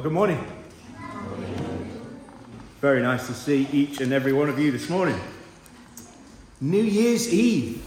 Well, good morning. Very nice to see each and every one of you this morning. New Year's Eve.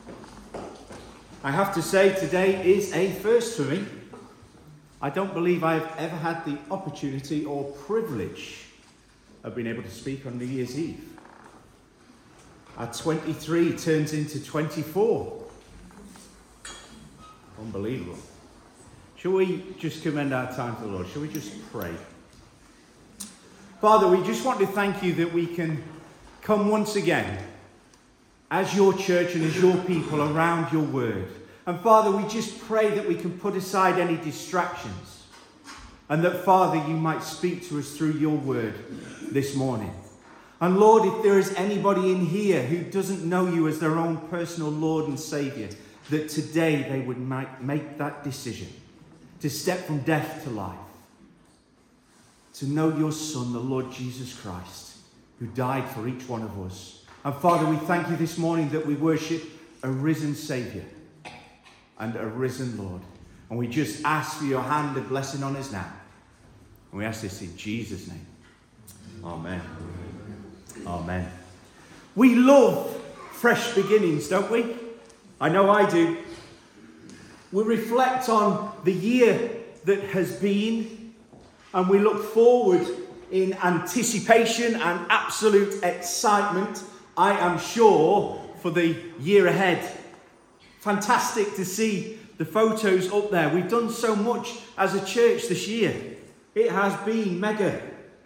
I have to say today is a first for me. I don't believe I've ever had the opportunity or privilege of being able to speak on New Year's Eve. At 23 turns into 24. Unbelievable. Shall we just commend our time to the Lord? Shall we just pray? Father, we just want to thank you that we can come once again as your church and as your people around your word. And Father, we just pray that we can put aside any distractions and that, Father, you might speak to us through your word this morning. And Lord, if there is anybody in here who doesn't know you as their own personal Lord and Saviour, that today they would make that decision to step from death to life, to know your Son, the Lord Jesus Christ, who died for each one of us. And Father, we thank you this morning that we worship a risen Saviour and a risen Lord. And we just ask for your hand and blessing on us now. And we ask this in Jesus' name. Amen. Amen. We love fresh beginnings, don't we? I know I do. We reflect on the year that has been, and we look forward in anticipation and absolute excitement, I am sure, for the year ahead. Fantastic to see the photos up there. We've done so much as a church this year. It has been mega.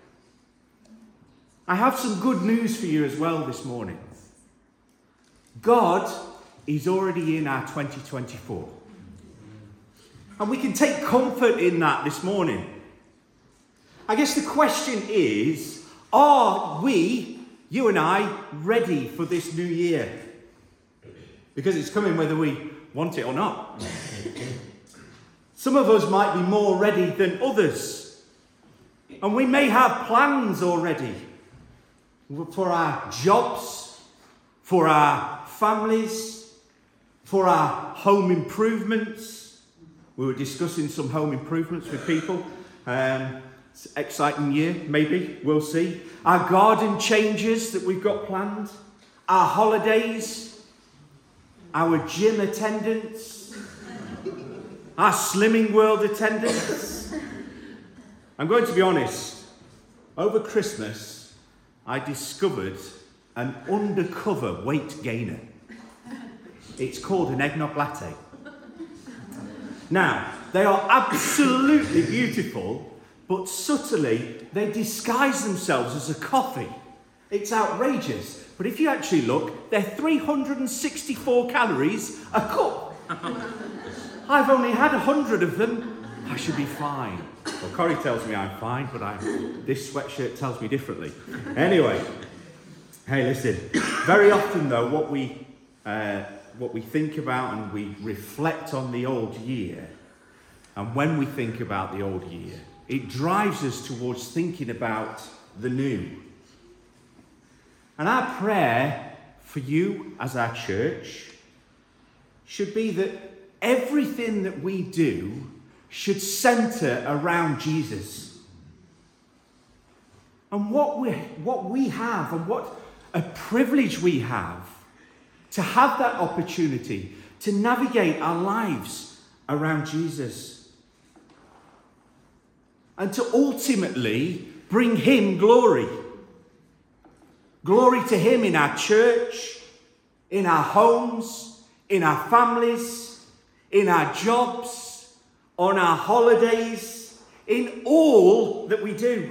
I have some good news for you as well this morning. God is already in our 2024. And we can take comfort in that this morning. I guess the question is, are we, you and I, ready for this new year? Because it's coming whether we want it or not. Some of us might be more ready than others. And we may have plans already for our jobs, for our families, for our home improvements. We were discussing some home improvements with people. It's an exciting year, maybe. We'll see. Our garden changes that we've got planned. Our holidays. Our gym attendance. Our Slimming World attendance. I'm going to be honest. Over Christmas, I discovered an undercover weight gainer. It's called an eggnog latte. Now, they are absolutely beautiful, but subtly they disguise themselves as a coffee. It's outrageous. But if you actually look, they're 364 calories a cup. I've only had 100 of them. I should be fine. Well, Corrie tells me I'm fine, but this sweatshirt tells me differently. Anyway, hey, listen. Very often, though, what we think about and we reflect on the old year, and when we think about the old year, it drives us towards thinking about the new. And our prayer for you as our church should be that everything that we do should centre around Jesus. And what we have, and what a privilege we have to have that opportunity to navigate our lives around Jesus. And to ultimately bring him glory. Glory to him in our church, in our homes, in our families, in our jobs, on our holidays, in all that we do.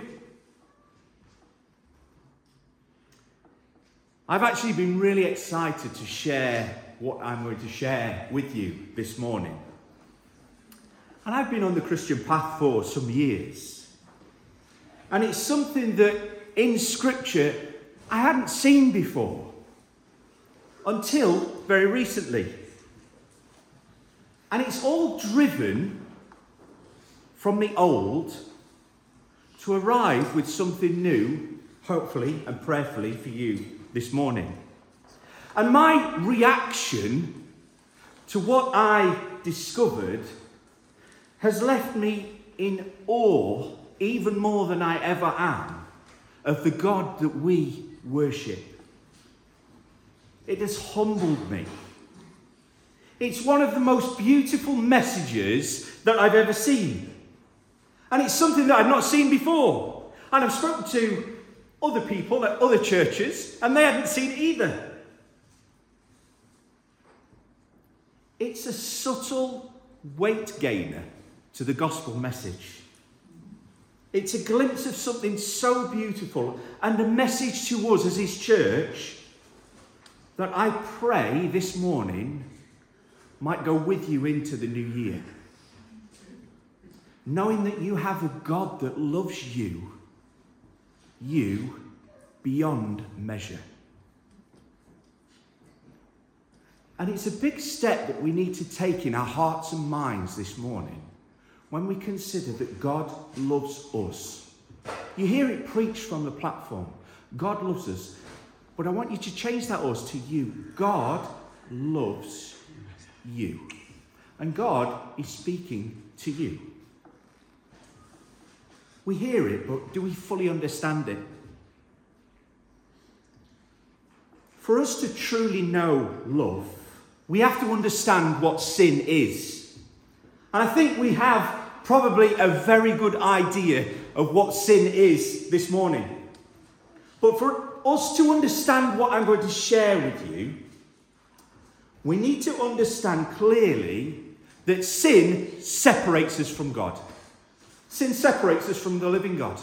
I've actually been really excited to share what I'm going to share with you this morning. And I've been on the Christian path for some years. And it's something that in Scripture I hadn't seen before until very recently. And it's all driven from the old to arrive with something new, hopefully and prayerfully for you this morning. And my reaction to what I discovered has left me in awe even more than I ever am, of the God that we worship. It has humbled me. It's one of the most beautiful messages that I've ever seen. And it's something that I've not seen before. And I've spoken to other people at other churches, and they hadn't seen it either. It's a subtle weight gainer to the gospel message. It's a glimpse of something so beautiful and a message to us as his church that I pray this morning might go with you into the new year. Knowing that you have a God that loves you beyond measure. And it's a big step that we need to take in our hearts and minds this morning when we consider that God loves us. You hear it preached from the platform. God loves us. But I want you to change that us to you. God loves you. And God is speaking to you. We hear it, but do we fully understand it? For us to truly know love, we have to understand what sin is. And I think we have probably a very good idea of what sin is this morning. But for us to understand what I'm going to share with you, we need to understand clearly that sin separates us from God. Sin separates us from the living God.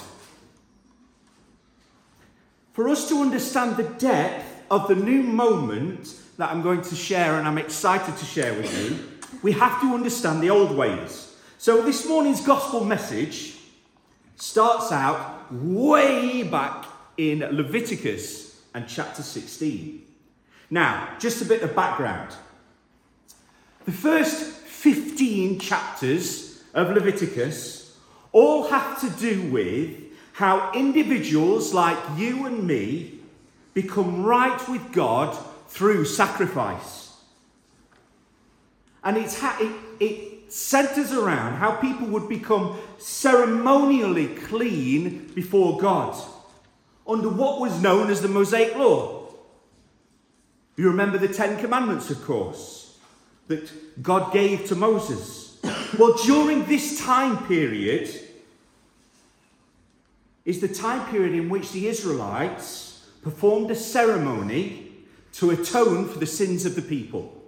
For us to understand the depth of the new moment that I'm going to share and I'm excited to share with you, we have to understand the old ways. So this morning's gospel message starts out way back in Leviticus and chapter 16. Now, just a bit of background. The first 15 chapters of Leviticus all have to do with how individuals like you and me become right with God through sacrifice. And it centers around how people would become ceremonially clean before God under what was known as the Mosaic Law. You remember the Ten Commandments, of course, that God gave to Moses. Well, during this time period is the time period in which the Israelites performed a ceremony to atone for the sins of the people.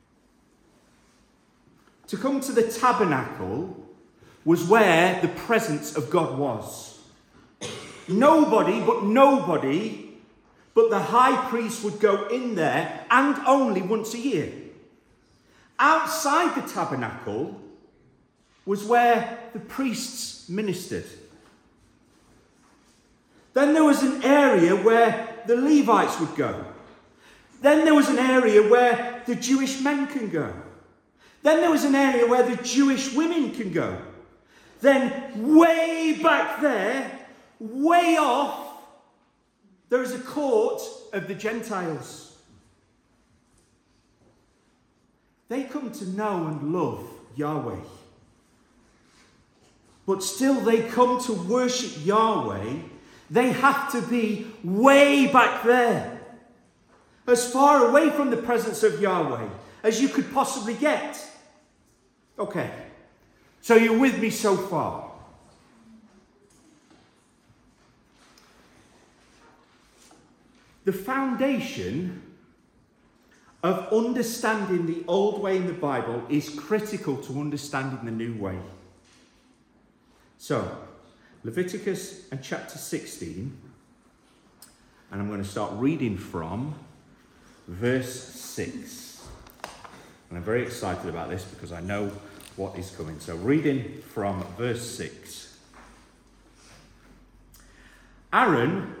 To come to the tabernacle was where the presence of God was. Nobody but the high priest would go in there, and only once a year. Outside the tabernacle was where the priests ministered. Then there was an area where the Levites would go. Then there was an area where the Jewish men can go. Then there was an area where the Jewish women can go. Then way back there, way off, there is a court of the Gentiles. They come to know and love Yahweh. But still they come to worship Yahweh. They have to be way back there. As far away from the presence of Yahweh as you could possibly get. Okay, so you're with me so far. The foundation of understanding the old way in the Bible is critical to understanding the new way. So, Leviticus and chapter 16, and I'm going to start reading from verse 6. And I'm very excited about this because I know what is coming. So reading from verse 6. Aaron,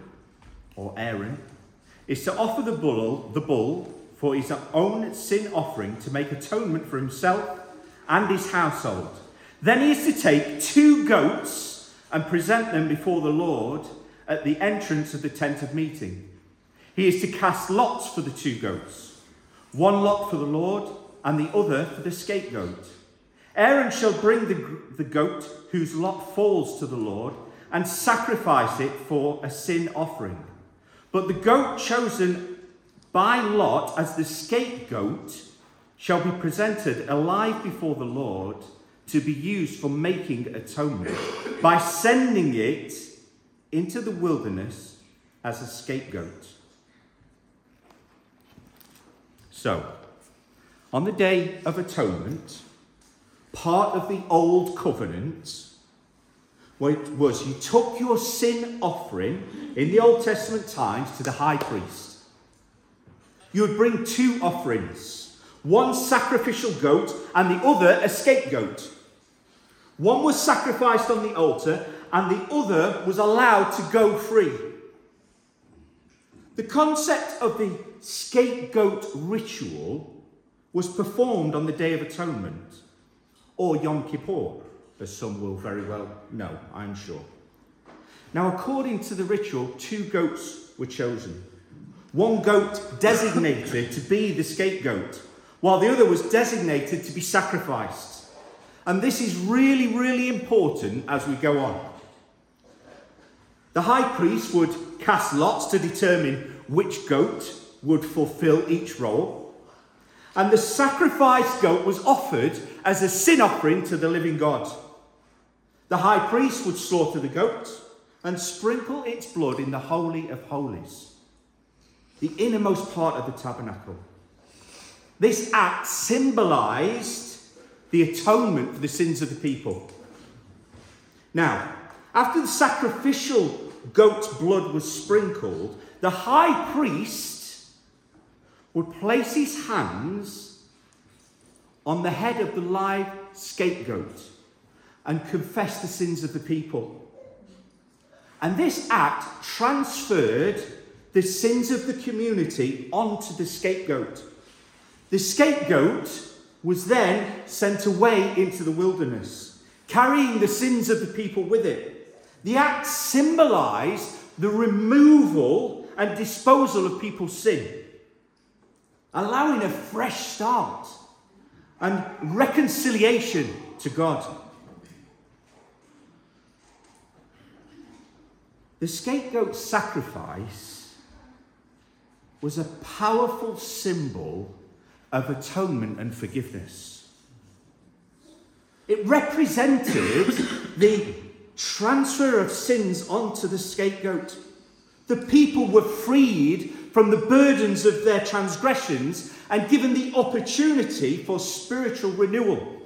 is to offer the bull for his own sin offering to make atonement for himself and his household. Then he is to take 2 goats and present them before the Lord at the entrance of the tent of meeting. He is to cast lots for the 2 goats, one lot for the Lord and the other for the scapegoat. Aaron shall bring the goat whose lot falls to the Lord and sacrifice it for a sin offering. But the goat chosen by lot as the scapegoat shall be presented alive before the Lord to be used for making atonement by sending it into the wilderness as a scapegoat. So, on the Day of Atonement, part of the Old Covenant was you took your sin offering in the Old Testament times to the high priest. You would bring two offerings, one sacrificial goat and the other a scapegoat. One was sacrificed on the altar and the other was allowed to go free. The concept of the scapegoat ritual was performed on the Day of Atonement, or Yom Kippur, as some will very well know, I'm sure. Now, according to the ritual, two goats were chosen. One goat designated to be the scapegoat, while the other was designated to be sacrificed. And this is really, really important as we go on. The high priest would cast lots to determine which goat would fulfill each role. And the sacrificed goat was offered as a sin offering to the living God. The high priest would slaughter the goat and sprinkle its blood in the Holy of Holies, the innermost part of the tabernacle. This act symbolized the atonement for the sins of the people. Now, after the sacrificial goat's blood was sprinkled, the high priest would place his hands on the head of the live scapegoat and confess the sins of the people. And this act transferred the sins of the community onto the scapegoat. The scapegoat was then sent away into the wilderness, carrying the sins of the people with it. The act symbolized the removal and disposal of people's sin, allowing a fresh start and reconciliation to God. The scapegoat sacrifice was a powerful symbol of atonement and forgiveness. It represented the transfer of sins onto the scapegoat. The people were freed from the burdens of their transgressions and given the opportunity for spiritual renewal.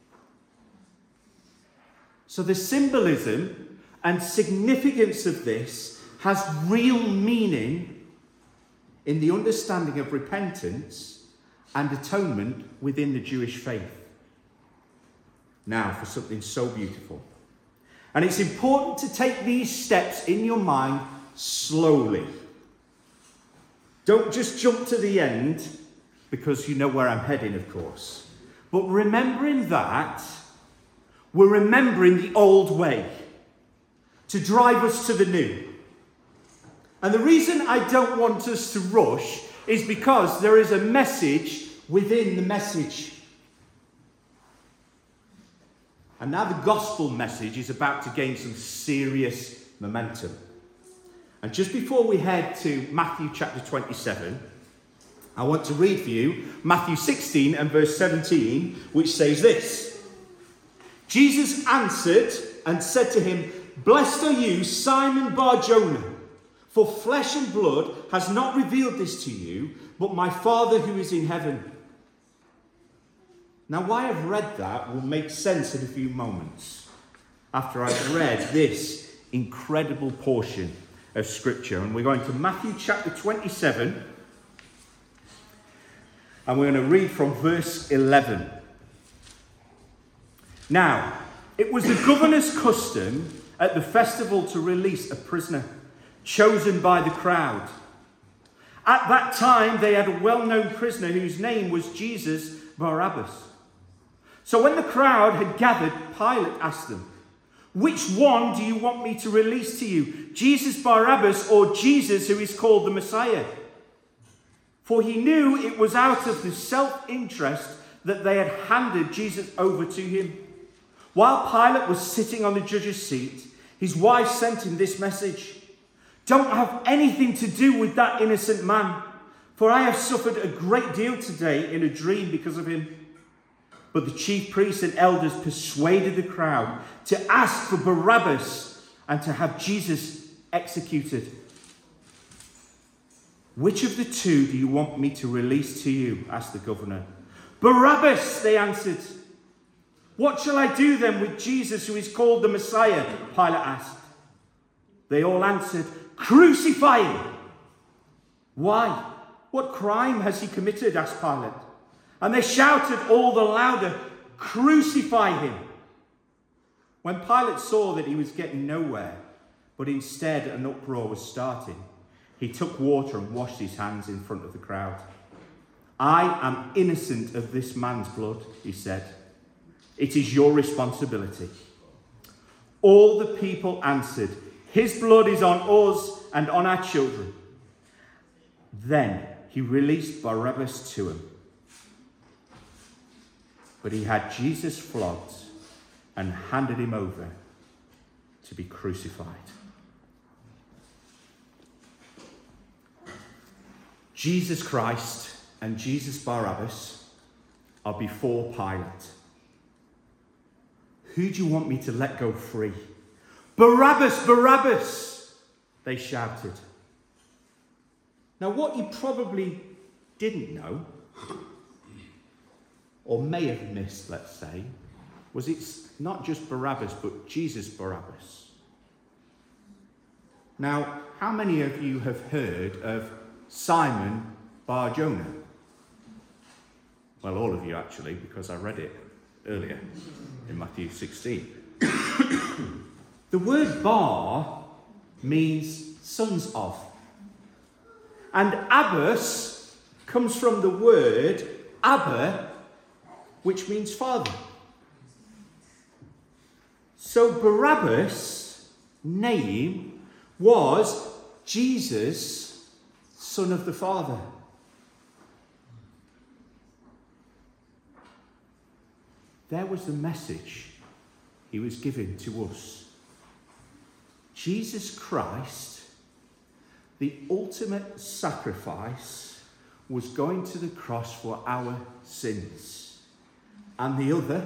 So the symbolism and significance of this has real meaning in the understanding of repentance and atonement within the Jewish faith. Now for something so beautiful. And it's important to take these steps in your mind slowly. Don't just jump to the end, because you know where I'm heading, of course. But remembering that, we're remembering the old way to drive us to the new. And the reason I don't want us to rush is because there is a message within the message. And now the gospel message is about to gain some serious momentum. And just before we head to Matthew chapter 27, I want to read for you Matthew 16 and verse 17, which says this. Jesus answered and said to him, "Blessed are you, Simon Bar-Jonah, for flesh and blood has not revealed this to you, but my Father who is in heaven." Now, why I've read that will make sense in a few moments after I've read this incredible portion of Scripture. And we're going to Matthew chapter 27, and we're going to read from verse 11. Now, it was the governor's custom at the festival to release a prisoner chosen by the crowd. At that time, they had a well-known prisoner whose name was Jesus Barabbas. So when the crowd had gathered, Pilate asked them, "Which one do you want me to release to you, Jesus Barabbas or Jesus who is called the Messiah?" For he knew it was out of the self-interest that they had handed Jesus over to him. While Pilate was sitting on the judge's seat, his wife sent him this message: "Don't have anything to do with that innocent man, for I have suffered a great deal today in a dream because of him." But the chief priests and elders persuaded the crowd to ask for Barabbas and to have Jesus executed. "Which of the two do you want me to release to you?" asked the governor. "Barabbas," they answered. "What shall I do then with Jesus, who is called the Messiah?" Pilate asked. They all answered, "Crucify him." "Why? What crime has he committed?" asked Pilate. And they shouted all the louder, "Crucify him." When Pilate saw that he was getting nowhere, but instead an uproar was starting, he took water and washed his hands in front of the crowd. "I am innocent of this man's blood," he said. "It is your responsibility." All the people answered, "His blood is on us and on our children." Then he released Barabbas to him. But he had Jesus flogged and handed him over to be crucified. Jesus Christ and Jesus Barabbas are before Pilate. "Who do you want me to let go free?" "Barabbas, Barabbas," they shouted. Now, what you probably didn't know, or may have missed, let's say, was it's not just Barabbas, but Jesus Barabbas. Now, how many of you have heard of Simon Bar Jonah? Well, all of you actually, because I read it earlier in Matthew 16. The word bar means sons of. And Abbas comes from the word Abba, which means father. So Barabbas' name was Jesus, son of the Father. There was the message he was giving to us. Jesus Christ, the ultimate sacrifice, was going to the cross for our sins. And the other,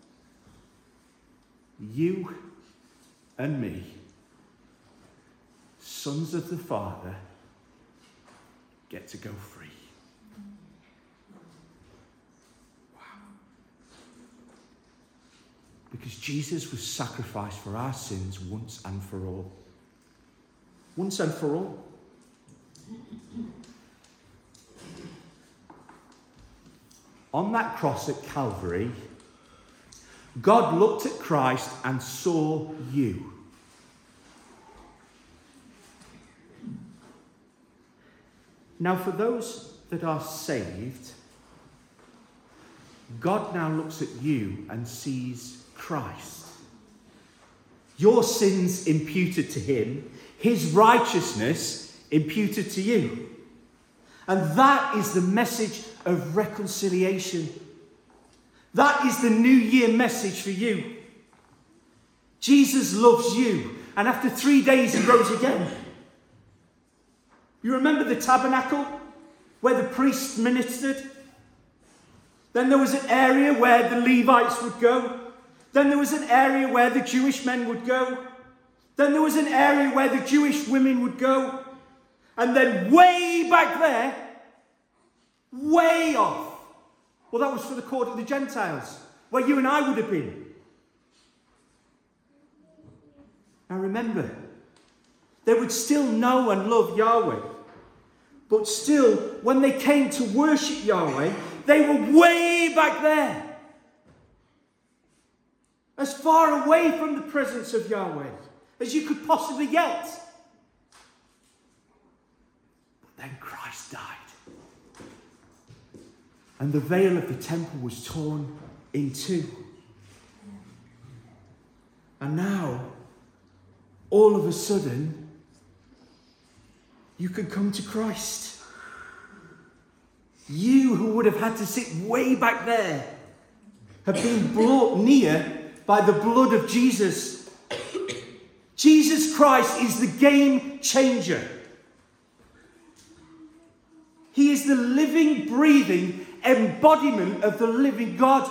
you and me, sons of the Father, get to go free. Wow. Because Jesus was sacrificed for our sins once and for all. Once and for all. On that cross at Calvary, God looked at Christ and saw you. Now, for those that are saved, God now looks at you and sees Christ. Your sins imputed to him, his righteousness imputed to you. And that is the message of reconciliation. That is the New Year message for you. Jesus loves you, and after 3 days he rose again. You remember the tabernacle where the priests ministered? Then there was an area where the Levites would go. Then there was an area where the Jewish men would go. Then there was an area where the Jewish women would go. And then way back there, way off, well, that was for the court of the Gentiles, where you and I would have been. Now remember, they would still know and love Yahweh. But still, when they came to worship Yahweh, they were way back there. As far away from the presence of Yahweh as you could possibly get. But then Christ died. And the veil of the temple was torn in two. And now, all of a sudden, you can come to Christ. You who would have had to sit way back there have been brought near by the blood of Jesus. Jesus Christ is the game changer. He is the living, breathing embodiment of the living God.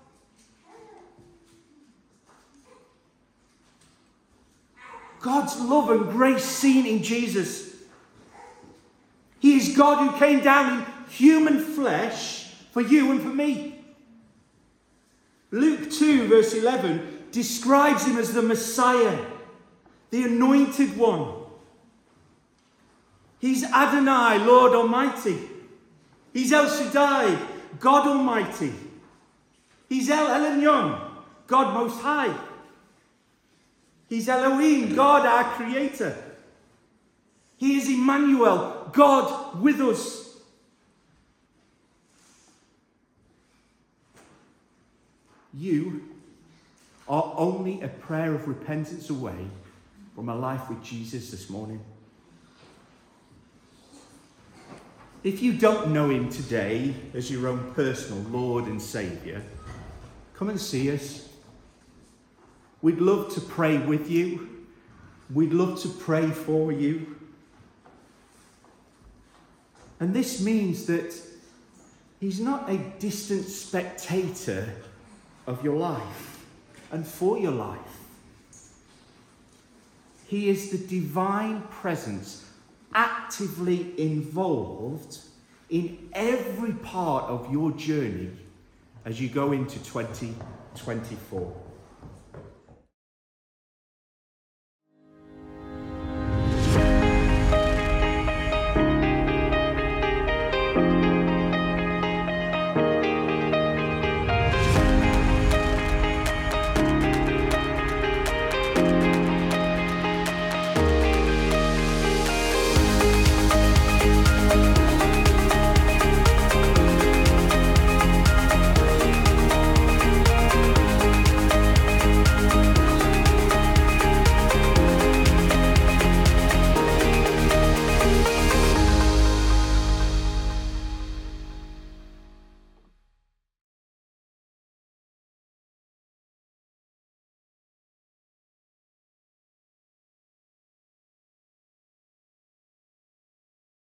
God's love and grace seen in Jesus. He is God who came down in human flesh for you and for me. Luke 2 verse 11 describes him as the Messiah, the anointed one. He's Adonai, Lord Almighty. He's El Shaddai, God Almighty. He's El Elyon, God Most High. He's Elohim, God our Creator. He is Emmanuel, God with us. You are only a prayer of repentance away from a life with Jesus this morning. If you don't know him today as your own personal Lord and Saviour, come and see us. We'd love to pray with you. We'd love to pray for you. And this means that he's not a distant spectator of your life and for your life. He is the divine presence actively involved in every part of your journey as you go into 2024.